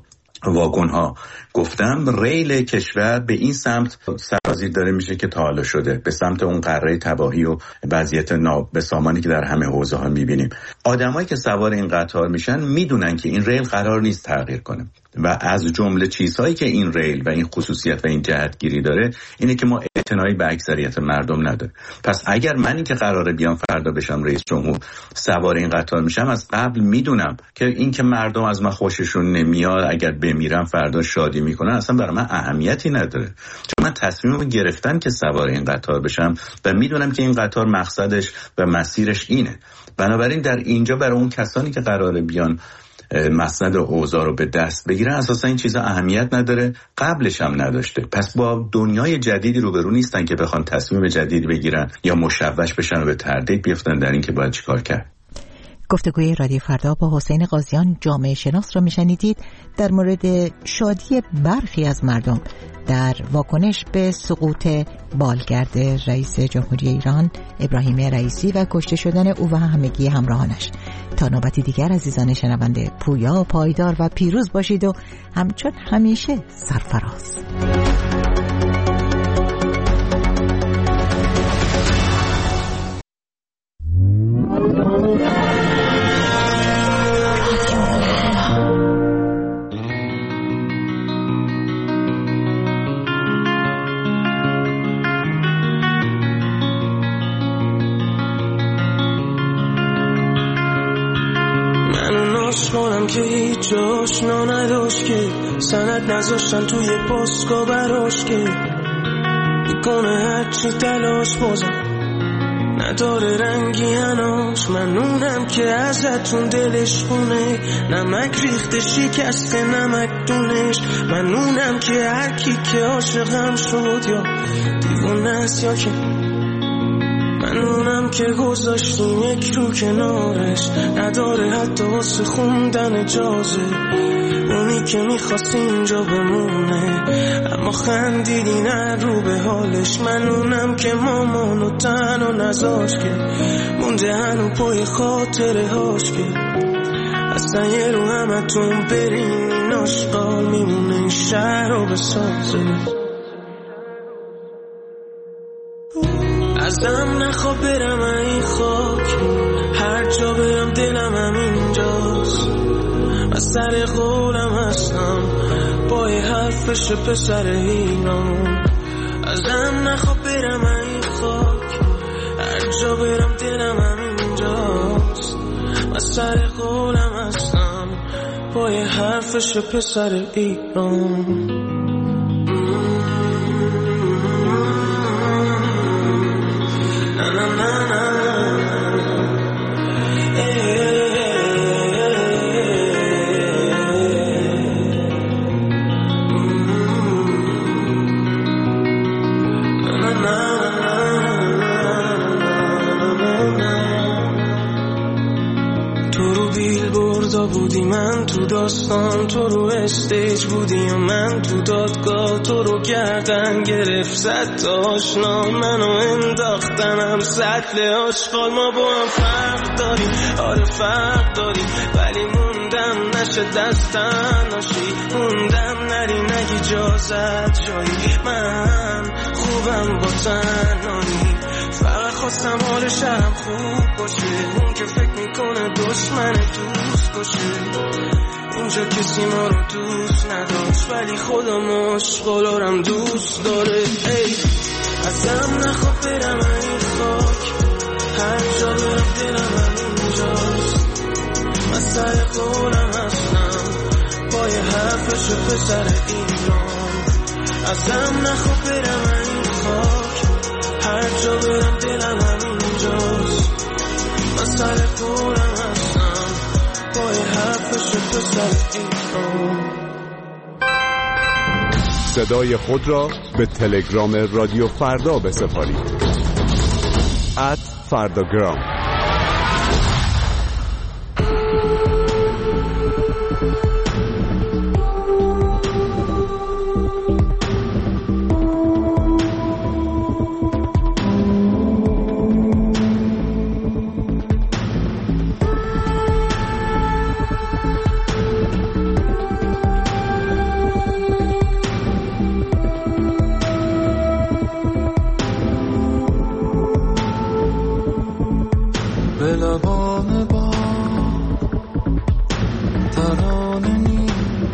واگن‌ها گفتم، ریل کشور به این سمت سرازیر داره میشه که تا حالا شده، به سمت اون قاره تباهی و وضعیت نابسامانی که در همه حوزه ها میبینیم. آدمایی که سوار این قطار میشن میدونن که این ریل قرار نیست تغییر کنه و از جمله چیزهایی که این ریل و این خصوصیت و این جهتگیری داره اینه که ما اعتنایی به اکثریت مردم نداره. پس اگر منی که قراره بیام فردا بشم رئیس جمهور سوار این قطار میشم، از قبل میدونم که این که مردم از من خوششون نمیاد، اگر بمیرم فردا شادی میکنن، اصلا برای من اهمیتی نداره، چون من تصمیم گرفتم که سوار این قطار بشم و میدونم که این قطار مقصدش و مسیرش اینه. بنابراین در اینجا برای اون کسانی که قراره بیان مسند اوضاع رو به دست بگیرن اساسا این چیزا اهمیت نداره، قبلش هم نداشته. پس با دنیای جدیدی روبرو نیستن که بخوان تصمیم جدیدی بگیرن یا مشوش بشن و به تردید بیفتن در این که باید چیکار کرد. گفتگوی رادیو فردا با حسین قاضیان جامعه شناس را میشنیدید در مورد شادی برخی از مردم در واکنش به سقوط بالگرد رئیس جمهوری ایران ابراهیم رئیسی و کشته شدن او و همگی همراهانش. تا نوبتی دیگر عزیزان شنونده، پویا، پایدار و پیروز باشید و همچون همیشه سرفراز. کنم که هیچ آشنا نداشت که سند نذاشتن توی پاسکا براش که میکنه هرچی تلاش بازم نداره رنگی هناش. منونم که ازتون دلش خونه، نمک ریخته شکسته نمک دونش. منونم که هر کی که عاشقم شد یا دیوونه است یا که منونم که گذاشتیم یک رو کنارش، نداره حتی واسه خوندن اجازه. اونی که میخواست اینجا بمونه اما خندیدی نه رو به حالش. منونم که مامانو تنها نذاشت که مونده هنو پای خاطره هاش که اصلا یه رو همتون برین این آشقال میمونه این شهر رو بسازه. ازم نخواه برم این خاک، هر جا برم دلم همینجاست. من سر قولم هستم با یه حرفش پسر ایران. ازم نخواه برم این خاک، هر جا برم دلم همینجاست. من سر قولم هستم با یه حرفش پسر ایران. بودی من تو داستان، تو رو استیج بودی و من تو دادگاه. تو رو گردن گرفت زد تا آشنا، منو انداختنم سطل آشغال. ما با هم فرق داریم، آره فرق داریم، ولی موندم نشه دستم ناشی. موندم نری نگی اجازت جایی، من خوبم با تنهایی. فقط خواستم حال شهرم خوب باشه، اون که فکر میکنه دشمن دوست باشه. اینجا کسی ما رو دوست نداشت ولی خودم عشقالارم دوست داره. ای ازم نخواه برم این خاک، هر جا برم دلم همینجاست. من سر قولم هستم با یه حرفش پسر ایران. ازم نخواه برم این خاک، هر جا برم دلم همینجاست. من سر قولم هستم با یه حرفش پسر ایران. صدای خود را به تلگرام رادیو فردا بسپارید. @فرداگرام. لبان با ترانه نی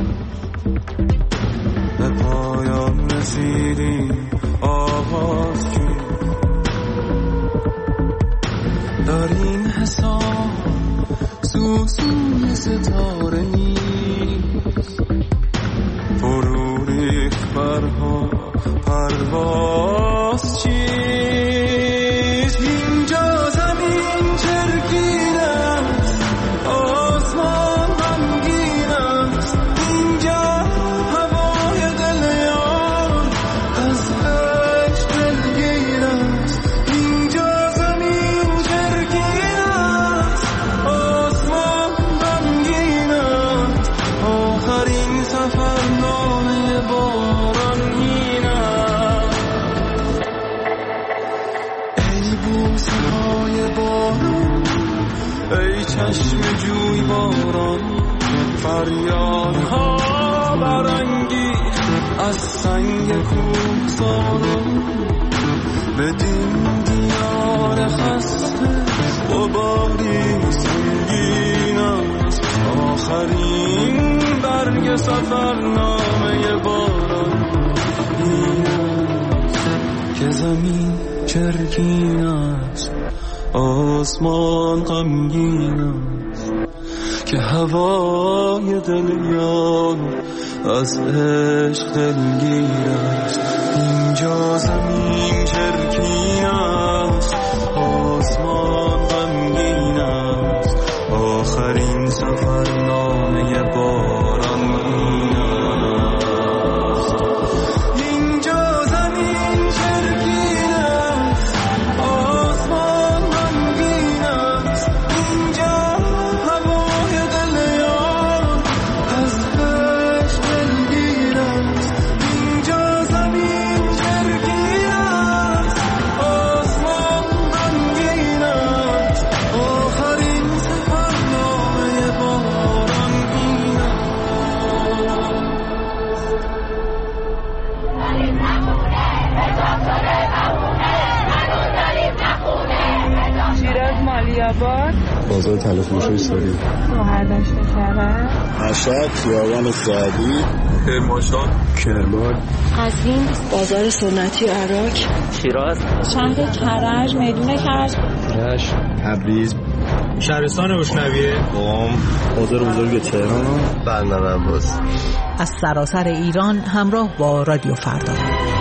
به پایان رسیدی آغاز کی در این حساب سوسوی ستاره نیست فرو ریخت برها پرواز چیست اینجا زمین چرکین است آسمان غمگین است اینجا هوای دل یار از عشق دلگیر است اینجا زمین چرکین است آسمان غمگین است آخرین سفرنامه باران این است ای بوسه های باران ای چشم جوی باران فریادها برانگیخت از سنگ کوهساران بدین دیار خسته غباری سنگین است آخرین برگ سفرنامه باران این است که زمین چرکین است آسمان غمگین است که هوای دل یار از عشق دلگیر است اینجا زمین چرکین است آسمان غمگین است آخرین سفرنامه باران این است اینجا زمین چرکین است آسمان غمگین است اینجا هوای دل یار از عشق دلگیر است اینجا زمین چرکین است آسمان غمگین است آخرین سفرنامه باران این شیراز مالی‌آباد بازار تلفروشی ساری مهردشت کرد مشهد خیابان سعدی کرمانشاه کرمان قزوین بازار سنتی عراق شیراز شهر کرج میدون کرج رشت تبریز شهرستان روشنویه قم بازار بزرگ تهران بندر عباس از سراسر ایران همراه با رادیو فردا.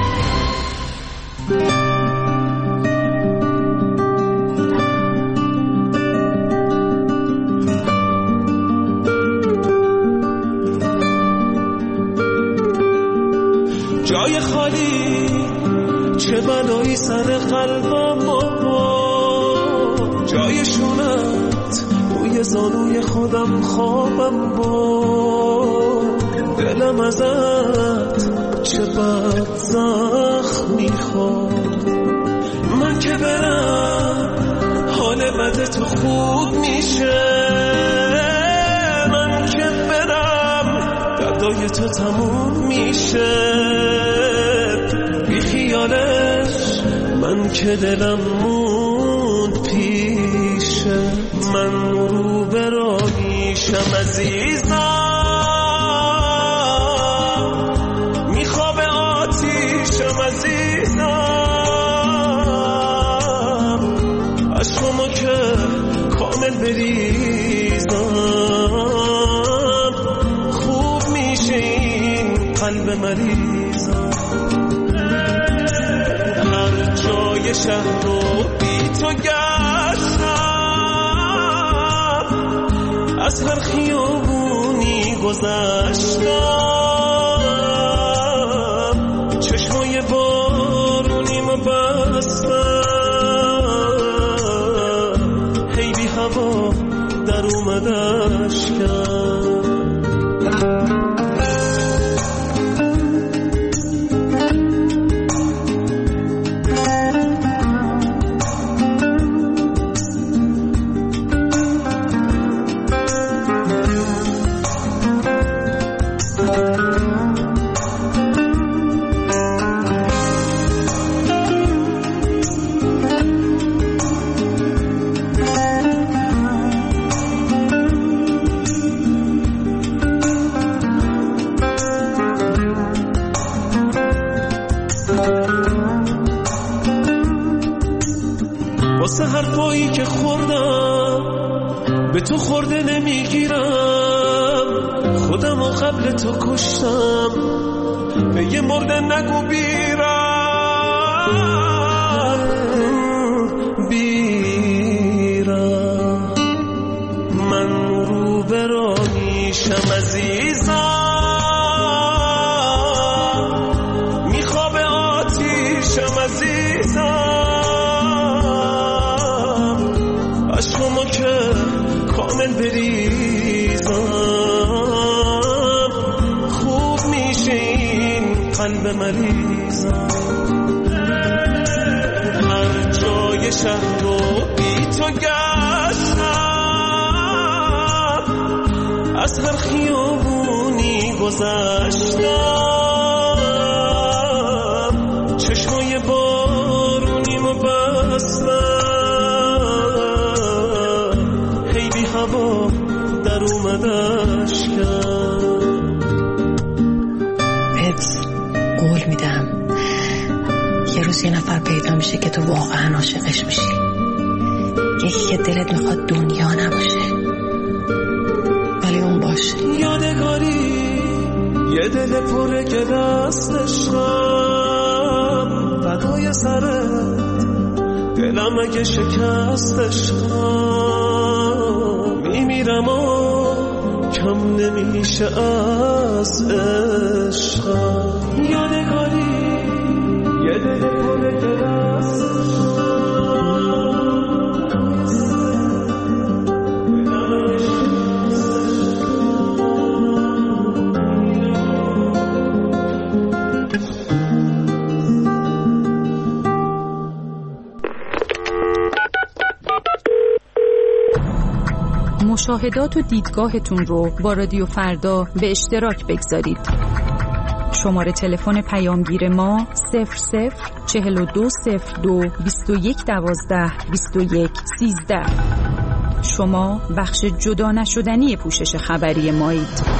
جای خالی چه بلایی سر قلبم بود جای شونت روی زانوی خودم خوابم بود دلم ازت چه بد زخم میخورد من که برم حال بد تو خوب میشه من که برم دردای تو تموم میشه بی خیالش من که دلم موند پیشه من رو برایشم عزیزم میخواب آتیشم عزیزم عشقمو که کامل بریزم خوب میشه این قلب مریضم هر جای شهر رو بی تو گشتم از هر خیابونی گذشتم چشمای بارونیمو بستم هی بی هوا در اومد اشکم به تو خورده نمیگیرم، خودم و قبل تو کشتم، به یه مرده نگو بیرم. من رو برانیشم عزیزم، میخواب آتیشم عزیزم، عشقمو که کامل بریزم، خوب میشه این قلب مریضم. هر جای شهر رو بی تو گشتم، از هر خیابونی گذشتم، چشمای بارونیمو بستم، هی بی هوا در اومدش کرد. بهت قول میدم یه روز یه نفر پیدا میشه که تو واقعا عاشقش میشی، یکی که دلت میخواد دنیا نباشه ولی اون باشه. یادگاری یه دل پر گلست عشقم، فدای سرت دلم اگه شکست عشقم، میمیرم و کم نمیشه از عشقم. یادگاری یه دل پر گلست مشاهدات و دیدگاهتون رو با رادیو فردا به اشتراک بگذارید. شماره تلفن پیامگیر ما 00420221122113. شما بخش جدا نشدنی پوشش خبری مایید.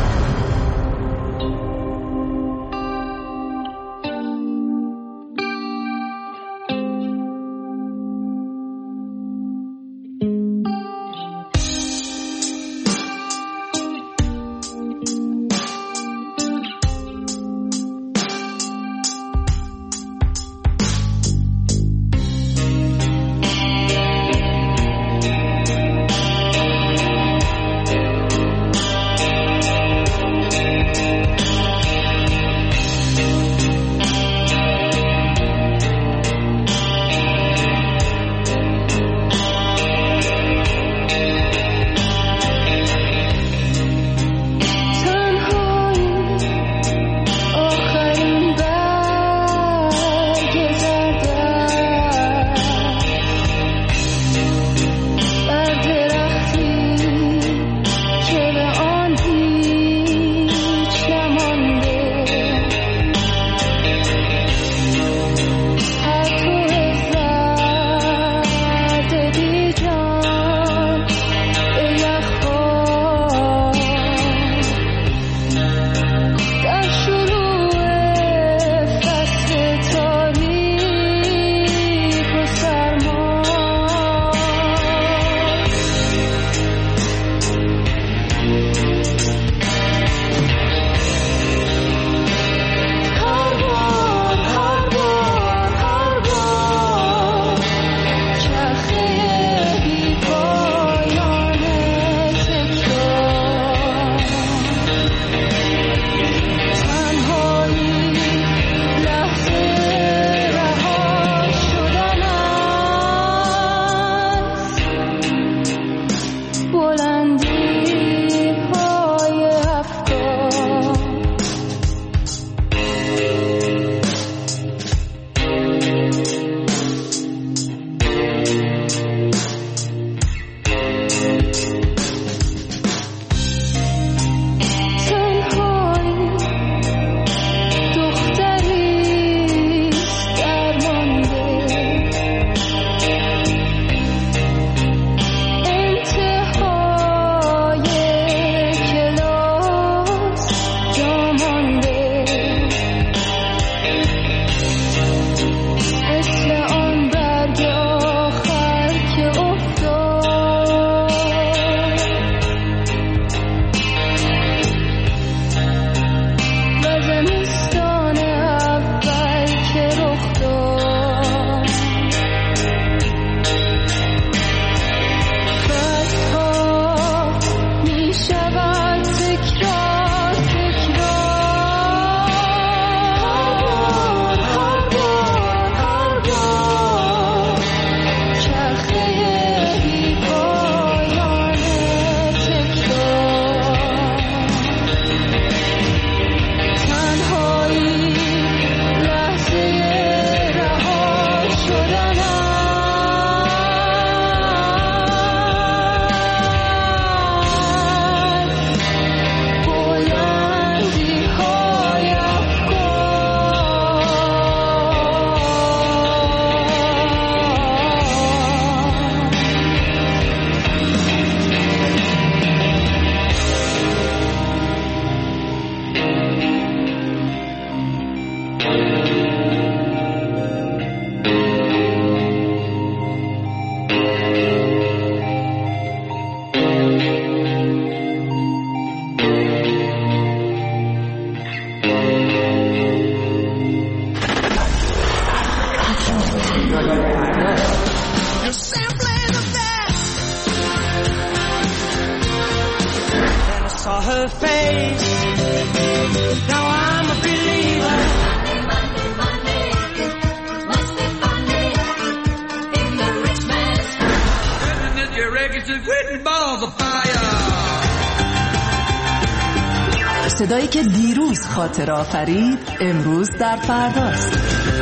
saw her face. Now I'm a believer. Must be funny in the rich man's house. Isn't it your records of written balls of fire? صدایی که دیروز خاطر آفرید امروز در فرداست.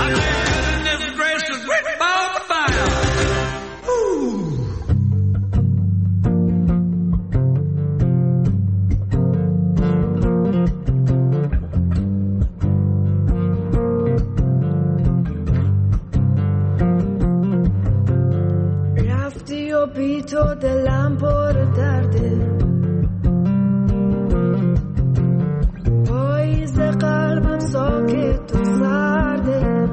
رفتی و بی تو دلم پر درده، پاییز قلبم ساکت و سرده،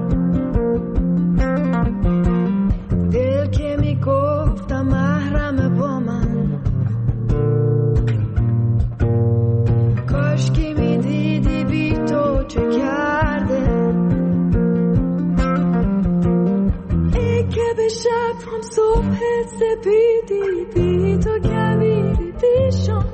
دل که میگفتم محرم با من، کاش که میدیدی بی تو چه کرده. ای که به شب هم صبح سپیدی، بی تو کویری پیشم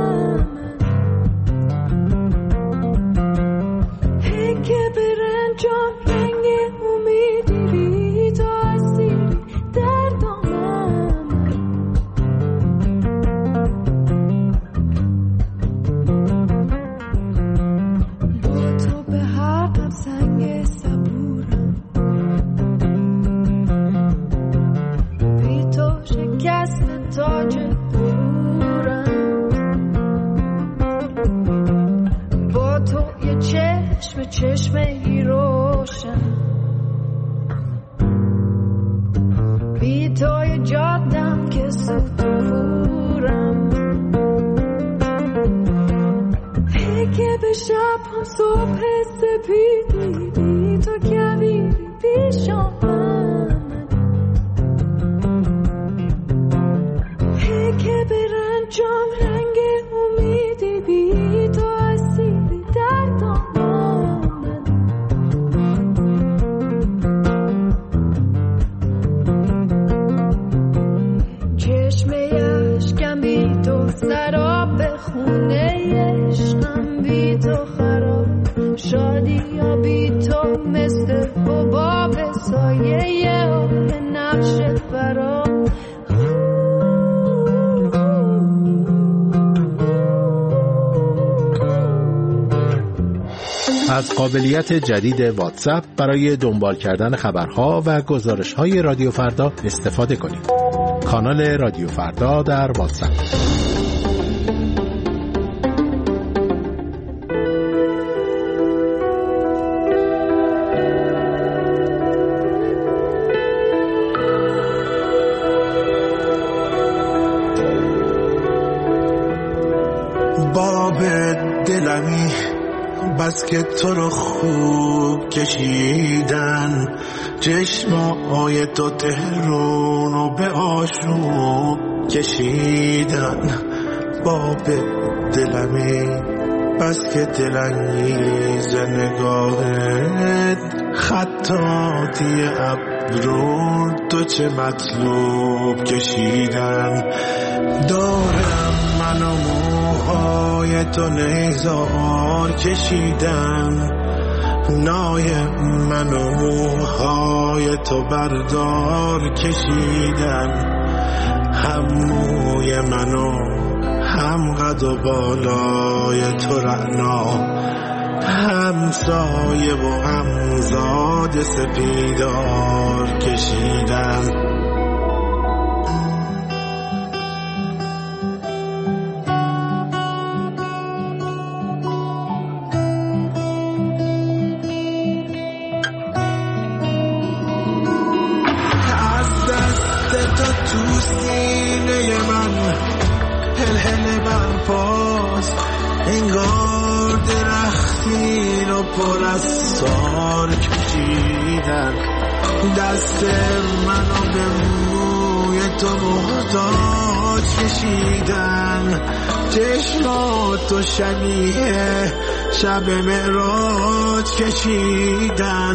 که به رنجام رنگ امیدی، بی تو اسیری در دامم. با تو به حقم سنگ صبورم، بی تو شکست تاج غرورم. با تو یه چشمه روشن، بی توی جادم که سطورم. ای که به شب هم صبح سپیدی، بی تو کویری پیشم آمد. ای که به رنجام رنگ امیدی، بی تو اسیری در دامم. چشمه اشکم بی تو سراب، خونه عشقم بی تو خراب، شادی یا بی تو مثل حباب، سایه آب نقش فرام. از قابلیت جدید واتساپ برای دنبال کردن خبرها و گزارش‌های رادیو فردا استفاده کنید. کانال رادیو فردا در واتساپ. باب دلمی بس که تو رو خوب کشیدن، چشمای تو تهرون رو به آشوب کشیدن. باب دلمی بس که دلانگیز نگاهت، خطاطی ابرو تو چه مطلوب کشیدن. دارم من و موهای تو نیزار کشیدن، نای من و موهای تو بردار کشیدن. هم موی منو هم قد و بالای تو رعنا، هم سایه و هم زاد سپیدار کشیدن. تو سینه من هل برپاس، انگار درختی رو پر از سار کشیدن. دست منو به موی تو محتاج کشیدن. چشماتو شبیه شب معراج کشیدن.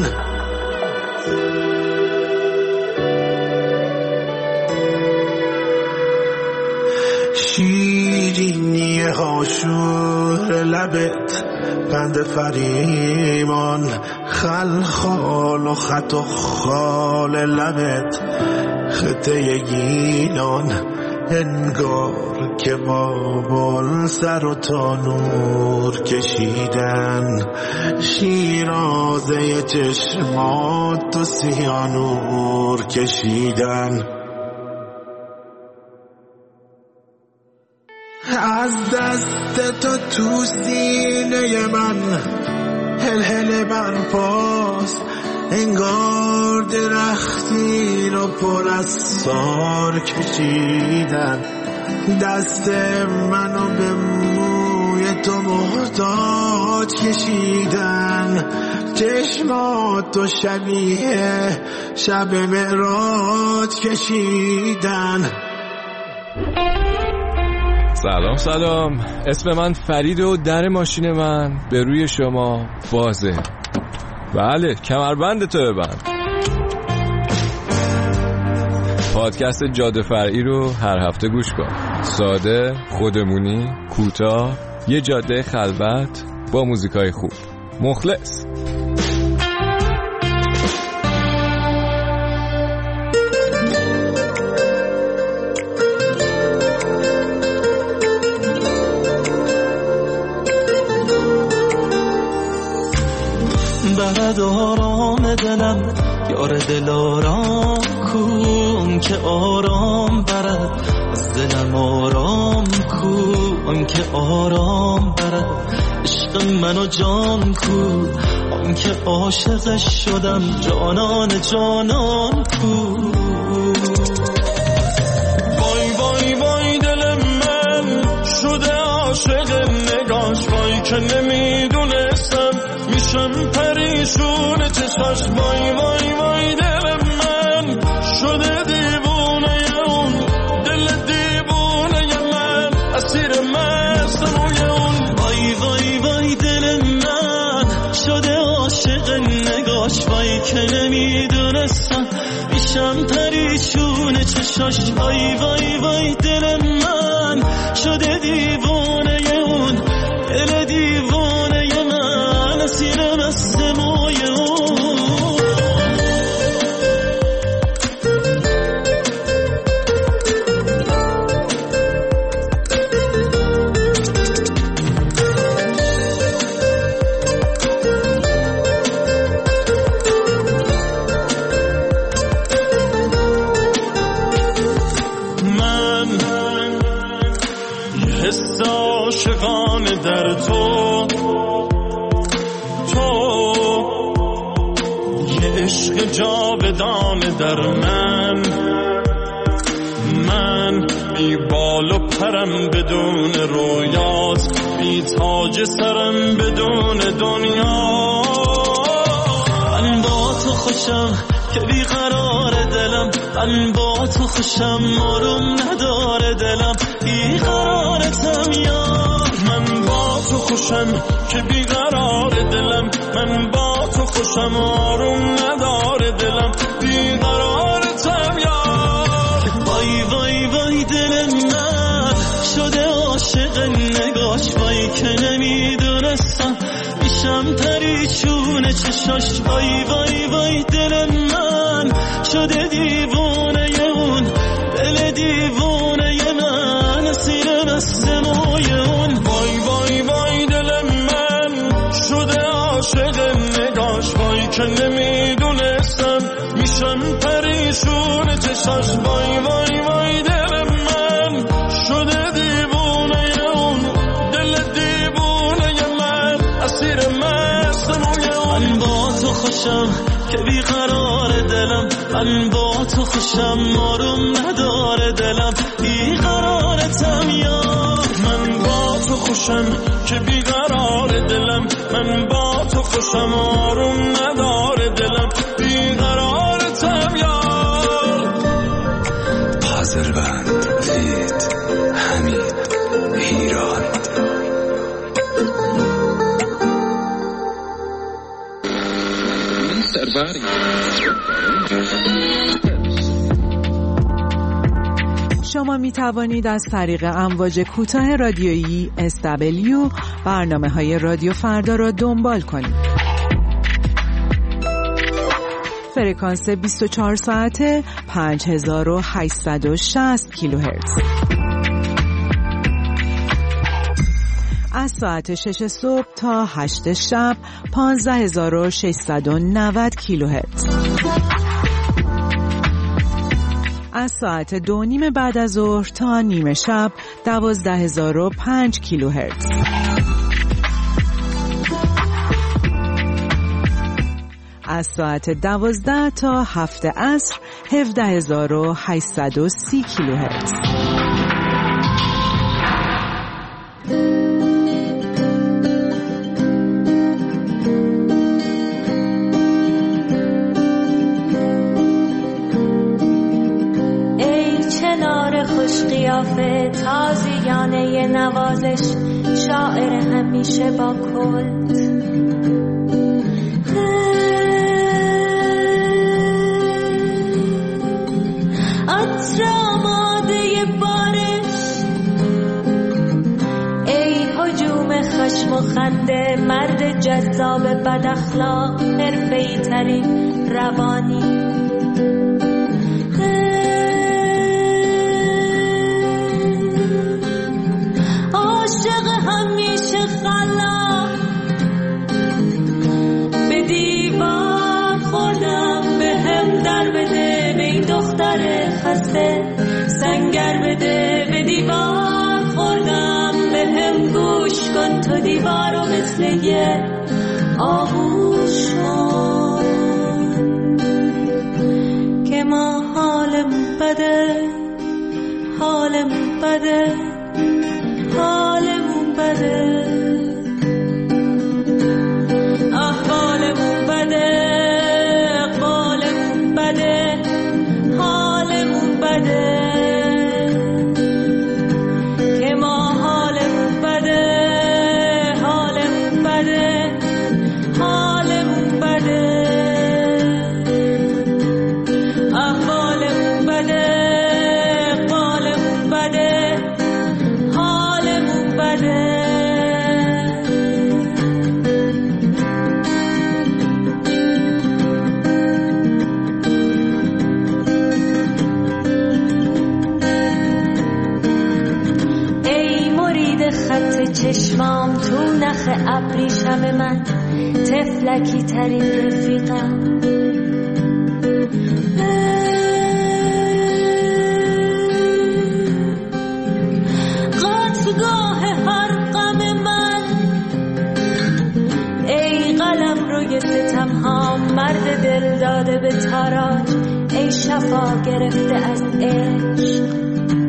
شیرینی شیرینی هاشور لبت بند فریمان خلخال و خط و خال لبت خطه گیلان انگار که بابل سر و تانور کشیدن شیرازه چشمات و سیانور کشیدن از دست تو سینه من هل برپاست انگار درختی رو پر از سار کشیدن دست منو به موی تو محتاج کشیدن چشماتو شبیه شب معراج کشیدن. سلام اسم من فرید و در ماشین من به روی شما بازه. بله کمربند تو ببند. پادکست جاده فرعی رو هر هفته گوش کن. ساده، خودمونی، کوتاه، یه جاده خلوت با موزیکای خوب. مخلص. برد آرام دلم یار دل آرام کن که آرام برد از دلم آرام کن که آرام برد عشق منو جان کن آن که عاشقش شدم جانان جانان کن. وای وای وای دل من شده عاشق نگاش وای که نمیدونستم میشم پریشون چشاش وای وای وای دل من شده دیوونه اون دل دیوونه من اسیر مست روی اون وای وای وای دل من شده عاشق نگاش وای که نمیدونستم میشم پریشون چشاش وای وای وای دل من شده دیوونه اون دل دیوونه من اسیر مست موی اون. من یه حس عاشقانه در تو یه عشق جاودانه در من بی بال و پرم بدون رویات بی تاج سرم بدون دنیا من با تو خوشم که بی قرار دلم من با تو خوشم آروم نداره دلم بی قرارتم یا من با تو خوشم که بی قرار دلم من با تو خوشم آروم نداره دلم بی قرارتم یا وای وای وای دل من شده عاشق نگاش وای که نمیدونستم میشم پریشون چشاش وای وای وای دل من شده دیوونه اون دل دیوونه من اسیر مست موی اون وای وای وای دل من شده عاشق نگاش وای که نمیدونستم میشم پریشون چشاش وای وای وای دل من شده دیوونه اون دل دیوونه من اسیر مست موی اون من با تو خوشم که بی قرار دلم من با تو خوشم آروم نداره دلم بی قرارتم یا من با تو خوشم که بی قرار دلم من با تو خوشم آروم نداره دلم بی قرارتم یا پازلبند فید حمید ایران. شماره شما می توانید از طریق امواج کوتاه رادیویی SW برنامه‌های رادیو فردا را دنبال کنید. فرکانس 24 ساعته 5860 کیلوهرتز. از ساعت 6 صبح تا 8 شب 15690 کیلوهرتز. از ساعت 2:30 بعد از ظهر تا نیمه شب 12005 کیلوهرتز. از ساعت 12 تا 7 عصر 17830 کیلوهرتز. قیافه تازیانه نوازش، شاعر همیشه با کلت. عطر آماده بارش، ای هجوم خشم و خنده، مرد جذاب بد اخلاق، حرفه‌ای ترین روانی. همیشه خلا به دیوار خوردم، به هم در بده به این دختر خسته، سنگر بده به دیوار خوردم، به هم گوش کن تو دیوارو مثل یه آغوش کن که ما حالمون بده، حالمون بده، حالمون بده، احوالمون بده، اقبالمون بده، حالمون بده که ما حالمون بده، حالمون بده، حالمون بده، احوالمون بده، اقبالمون بده، حالمون بده. ای مرید خط چشمام، تو نخ ابریشم من، طفلکی ترین رفیقم. قطعگاه هر غم من، ای قلم روی ستم ها، مرد دل داده به تاراج، ای شفا گرفته از عشق.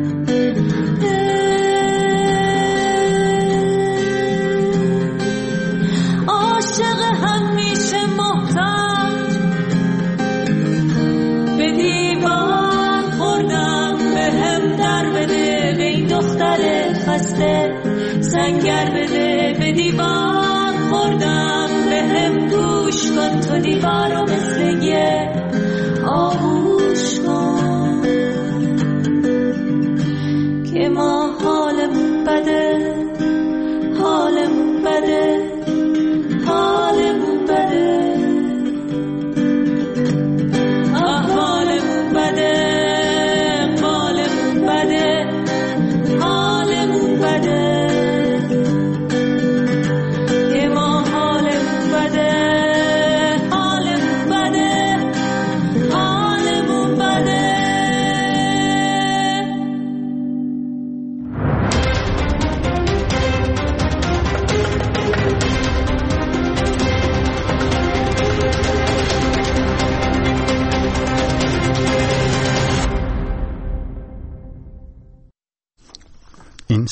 عاشق همیشه محتاج، به دیوار خوردم، به هم در بده به این دختر خسته، سنگر بده به دیوار خوردم، به هم گوش کن تو دیوارو مثل یه آغوش کن که ما حالمون بده، حالمون بده،